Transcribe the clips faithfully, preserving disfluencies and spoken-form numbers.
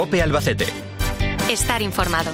COPE Albacete. Estar informado.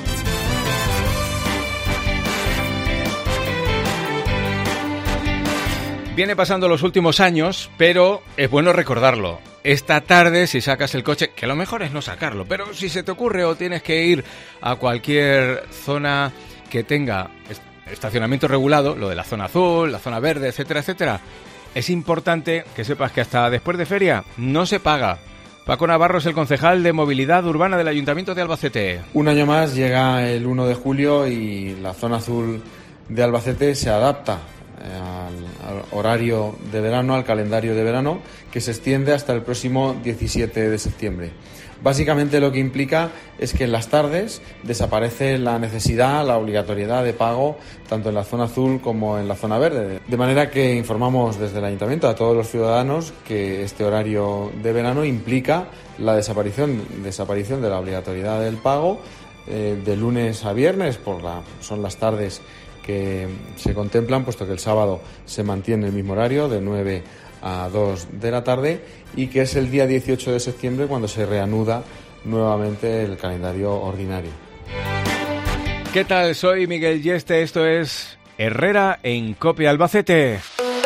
Viene pasando los últimos años, pero es bueno recordarlo. Esta tarde, si sacas el coche, que lo mejor es no sacarlo, pero si se te ocurre o tienes que ir a cualquier zona que tenga estacionamiento regulado, lo de la zona azul, la zona verde, etcétera, etcétera, es importante que sepas que hasta después de feria no se paga. Paco Navarro es el concejal de Movilidad Urbana del Ayuntamiento de Albacete. Un año más llega el uno de julio y la zona azul de Albacete se adapta al, al horario de verano, al calendario de verano, que se extiende hasta el próximo diecisiete de septiembre. Básicamente lo que implica es que en las tardes desaparece la necesidad, la obligatoriedad de pago tanto en la zona azul como en la zona verde. De manera que informamos desde el Ayuntamiento a todos los ciudadanos que este horario de verano implica la desaparición, desaparición de la obligatoriedad del pago eh, de lunes a viernes, por la, son las tardes que se contemplan, puesto que el sábado se mantiene el mismo horario de nueve a dos de la tarde y que es el día dieciocho de septiembre cuando se reanuda nuevamente el calendario ordinario. ¿Qué tal? Soy Miguel Yeste, esto es Herrera en COPE Albacete.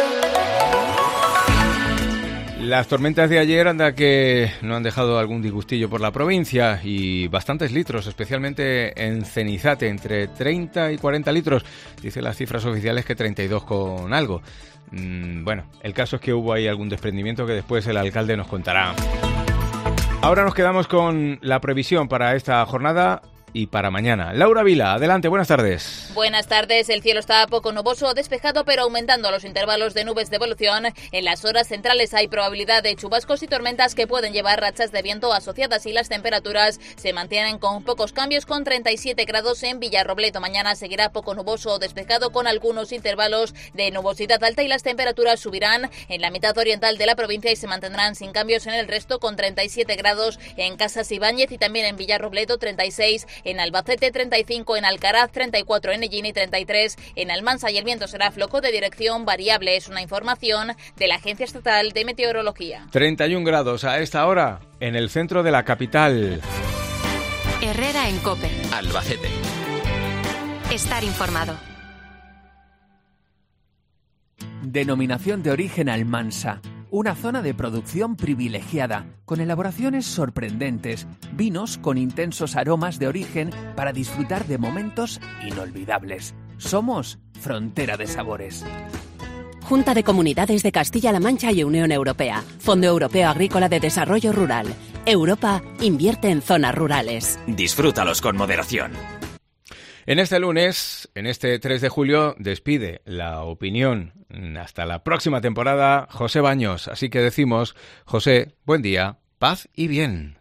Las tormentas de ayer anda que no han dejado algún disgustillo por la provincia y bastantes litros, especialmente en Cenizate, entre treinta y cuarenta litros. Dicen las cifras oficiales que treinta y dos con algo. Mm, bueno, el caso es que hubo ahí algún desprendimiento que después el alcalde nos contará. Ahora nos quedamos con la previsión para esta jornada y para mañana. Laura Vila, adelante, buenas tardes. Buenas tardes, el cielo está poco nuboso o despejado, pero aumentando los intervalos de nubes de evolución. En las horas centrales hay probabilidad de chubascos y tormentas que pueden llevar rachas de viento asociadas y las temperaturas se mantienen con pocos cambios, con treinta y siete grados en Villarrobledo. Mañana seguirá poco nuboso o despejado con algunos intervalos de nubosidad alta y las temperaturas subirán en la mitad oriental de la provincia y se mantendrán sin cambios en el resto, con treinta y siete grados en Casas Ibáñez y también en Villarrobledo, treinta y seis en Albacete, treinta y cinco en Alcaraz, treinta y cuatro en Ellín y treinta y tres en Almansa, y el viento será flojo de dirección variable. Es una información de la Agencia Estatal de Meteorología. treinta y un grados a esta hora en el centro de la capital. Herrera en COPE. Albacete. Estar informado. Denominación de origen Almansa. Una zona de producción privilegiada, con elaboraciones sorprendentes, vinos con intensos aromas de origen para disfrutar de momentos inolvidables. Somos Frontera de Sabores. Junta de Comunidades de Castilla-La Mancha y Unión Europea. Fondo Europeo Agrícola de Desarrollo Rural. Europa invierte en zonas rurales. Disfrútalos con moderación. En este lunes, en este tres de julio, despide la opinión hasta la próxima temporada José Baños. Así que decimos, José, buen día, paz y bien.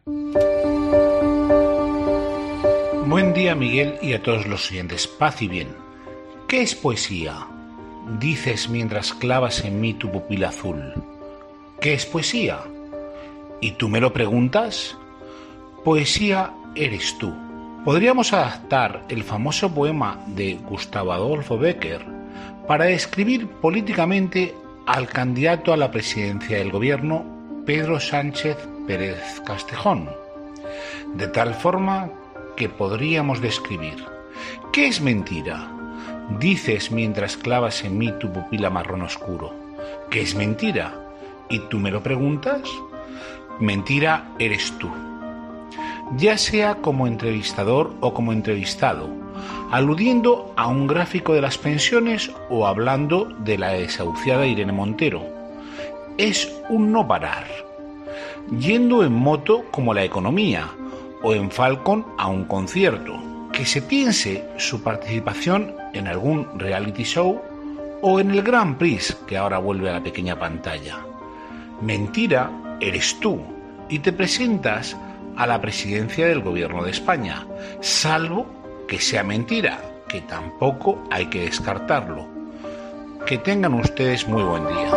Buen día, Miguel, y a todos los oyentes. Paz y bien. ¿Qué es poesía? Dices mientras clavas en mí tu pupila azul. ¿Qué es poesía? ¿Y tú me lo preguntas? Poesía eres tú. Podríamos adaptar el famoso poema de Gustavo Adolfo Bécquer para describir políticamente al candidato a la presidencia del gobierno, Pedro Sánchez Pérez Castejón, de tal forma que podríamos describir: ¿qué es mentira? Dices mientras clavas en mí tu pupila marrón oscuro. ¿Qué es mentira? ¿Y tú me lo preguntas? Mentira eres tú. Ya sea como entrevistador o como entrevistado, aludiendo a un gráfico de las pensiones o hablando de la desahuciada Irene Montero. Es un no parar. Yendo en moto como la economía, o en Falcon a un concierto. Que se piense su participación en algún reality show o en el Grand Prix que ahora vuelve a la pequeña pantalla. Mentira eres tú y te presentas a la presidencia del gobierno de España, salvo que sea mentira, que tampoco hay que descartarlo. Que tengan ustedes muy buen día.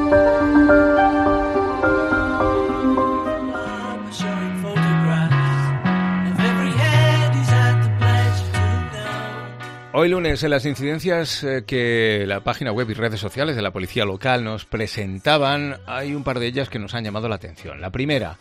Hoy lunes, en las incidencias eh, que la página web y redes sociales de la policía local nos presentaban, hay un par de ellas que nos han llamado la atención. La primera,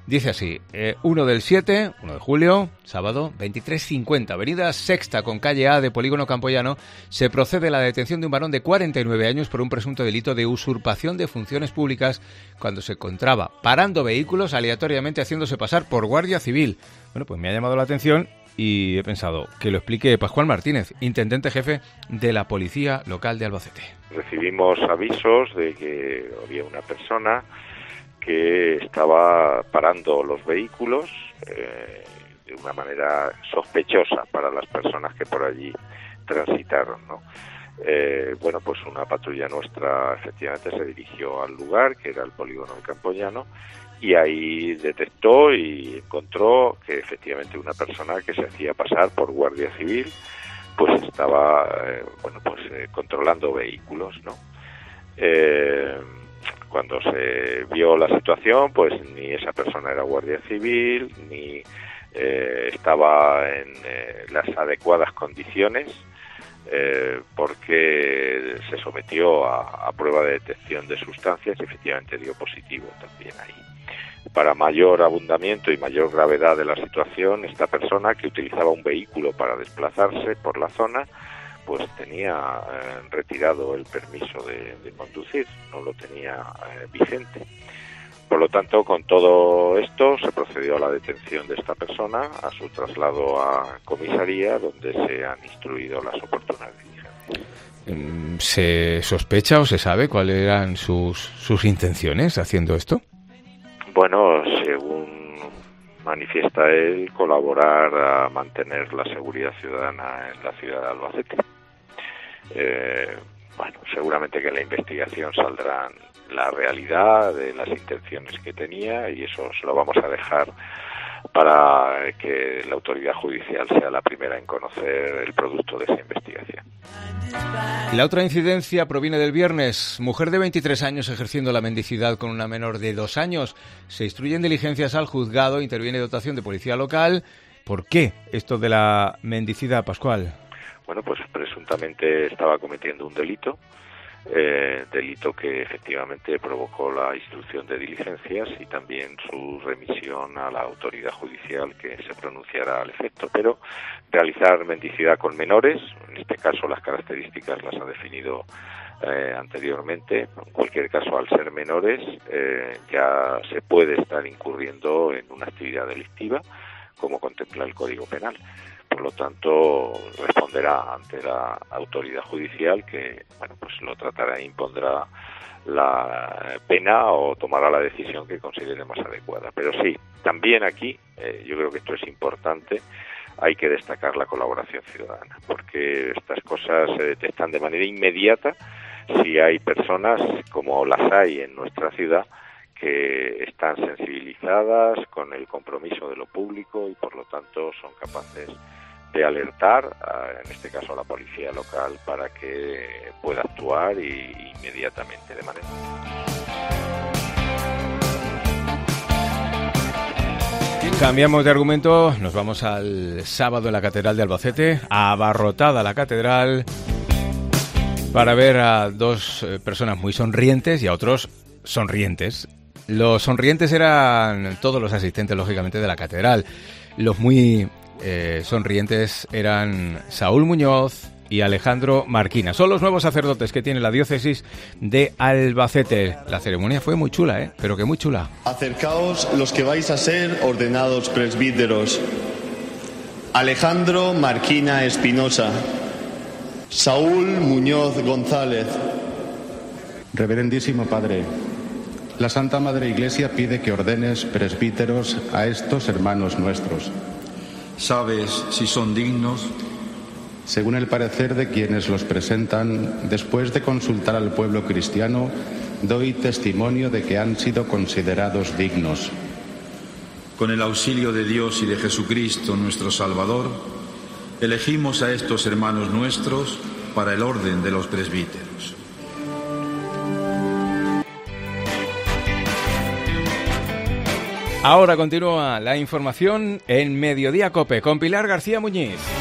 Dice así, eh, uno del siete, uno de julio, sábado, veintitrés cincuenta, avenida Sexta con calle A de Polígono Campoyano, se procede a la detención de un varón de cuarenta y nueve años por un presunto delito de usurpación de funciones públicas cuando se encontraba parando vehículos aleatoriamente haciéndose pasar por guardia civil. Bueno, pues me ha llamado la atención y he pensado que lo explique Pascual Martínez, intendente jefe de la Policía Local de Albacete. Recibimos avisos de que había una persona que estaba parando los vehículos eh, de una manera sospechosa para las personas que por allí transitaron, ¿no? Eh, bueno, pues una patrulla nuestra efectivamente se dirigió al lugar, que era el polígono del Campoyano, y ahí detectó y encontró que efectivamente una persona que se hacía pasar por guardia civil, pues estaba, eh, bueno, pues eh, controlando vehículos, ¿no? Eh, Cuando se vio la situación, pues ni esa persona era guardia civil, ni eh, estaba en eh, las adecuadas condiciones, eh, porque se sometió a, a prueba de detección de sustancias y efectivamente dio positivo también ahí. Para mayor abundamiento y mayor gravedad de la situación, esta persona que utilizaba un vehículo para desplazarse por la zona, pues tenía eh, retirado el permiso de, de conducir, no lo tenía eh, vigente. Por lo tanto, con todo esto se procedió a la detención de esta persona, a su traslado a comisaría, donde se han instruido las oportunas diligencias. ¿Se sospecha o se sabe cuáles eran sus, sus intenciones haciendo esto? Bueno, según manifiesta él, colaborar a mantener la seguridad ciudadana en la ciudad de Albacete. Eh, bueno, seguramente que en la investigación saldrán la realidad de las intenciones que tenía y eso se lo vamos a dejar para que la autoridad judicial sea la primera en conocer el producto de esa investigación. La otra incidencia proviene del viernes. Mujer de veintitrés años ejerciendo la mendicidad con una menor de dos años. Se instruyen diligencias al juzgado, interviene dotación de policía local. ¿Por qué esto de la mendicidad, Pascual? Bueno, pues presuntamente estaba cometiendo un delito, eh, delito que efectivamente provocó la instrucción de diligencias y también su remisión a la autoridad judicial que se pronunciará al efecto. Pero realizar mendicidad con menores, en este caso las características las ha definido eh, anteriormente, en cualquier caso al ser menores eh, ya se puede estar incurriendo en una actividad delictiva, como contempla el Código Penal. Por lo tanto, responderá ante la autoridad judicial que, bueno, pues lo tratará e impondrá la pena o tomará la decisión que considere más adecuada. Pero sí, también aquí, eh, yo creo que esto es importante, hay que destacar la colaboración ciudadana, porque estas cosas se detectan de manera inmediata si hay personas, como las hay en nuestra ciudad, que están sensibilizadas con el compromiso de lo público y por lo tanto son capaces de alertar, a, en este caso a la policía local, para que pueda actuar y, inmediatamente de manera. Cambiamos de argumento, nos vamos al sábado en la Catedral de Albacete, abarrotada la catedral, para ver a dos personas muy sonrientes y a otros sonrientes. Los sonrientes eran todos los asistentes, lógicamente, de la catedral. Los muy eh, sonrientes eran Saúl Muñoz y Alejandro Marquina. Son los nuevos sacerdotes que tiene la diócesis de Albacete. La ceremonia fue muy chula, ¿eh? Pero que muy chula. Acercaos los que vais a ser ordenados presbíteros. Alejandro Marquina Espinosa. Saúl Muñoz González. Reverendísimo Padre, la Santa Madre Iglesia pide que ordenes presbíteros a estos hermanos nuestros. ¿Sabes si son dignos? Según el parecer de quienes los presentan, después de consultar al pueblo cristiano, doy testimonio de que han sido considerados dignos. Con el auxilio de Dios y de Jesucristo, nuestro Salvador, elegimos a estos hermanos nuestros para el orden de los presbíteros. Ahora continúa la información en Mediodía COPE con Pilar García Muñiz.